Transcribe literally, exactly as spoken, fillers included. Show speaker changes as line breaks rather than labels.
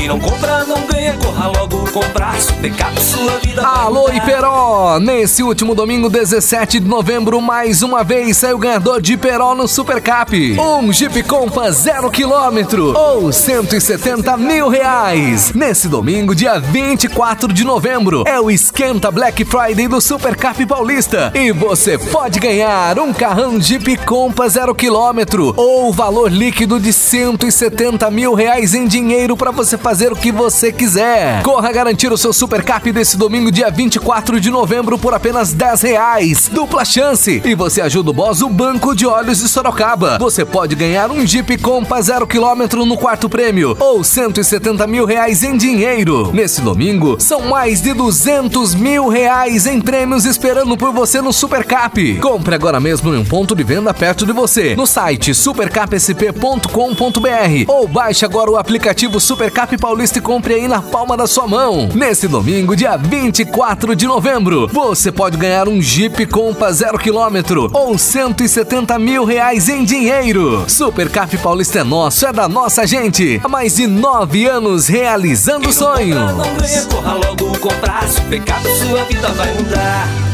Quem não compra não ganha, corra logo comprar. Supercap, sua vida vai
Alô,
mudar.
Iperó! Nesse último domingo, dezessete de novembro, mais uma vez saiu o ganhador de Iperó no Supercap. Um Jeep Compass zero quilômetro ou cento e setenta mil reais. Nesse domingo, dia vinte e quatro de novembro, é o Esquenta Black Friday do Supercap Paulista. E você pode ganhar um carrão Jeep Compass zero quilômetro ou valor líquido de cento e setenta mil reais em dinheiro para você fazer o que você quiser. Corra garantir o seu Supercap desse domingo, dia vinte e quatro de novembro, por apenas dez reais. Dupla chance. E você ajuda o Boss, o Banco de Óleos de Sorocaba. Você pode ganhar um Jeep Compass zero quilômetro no quarto prêmio ou cento e setenta mil reais em dinheiro. Nesse domingo, são mais de duzentos mil reais em prêmios esperando por você no Supercap. Compre agora mesmo em um ponto de venda perto de você, no site supercap s p ponto com ponto b r ou baixe agora o aplicativo Supercap Paulista e compre aí na palma da sua mão. Nesse domingo, dia vinte e quatro de novembro, você pode ganhar um Jeep Compass zero quilômetro ou cento e setenta mil reais em dinheiro. Supercap Paulista é nosso, é da nossa gente. Há mais de nove anos realizando
Quem não
sonhos.
compra não ganha, corra logo comprar. Supercap, sua vida vai mudar.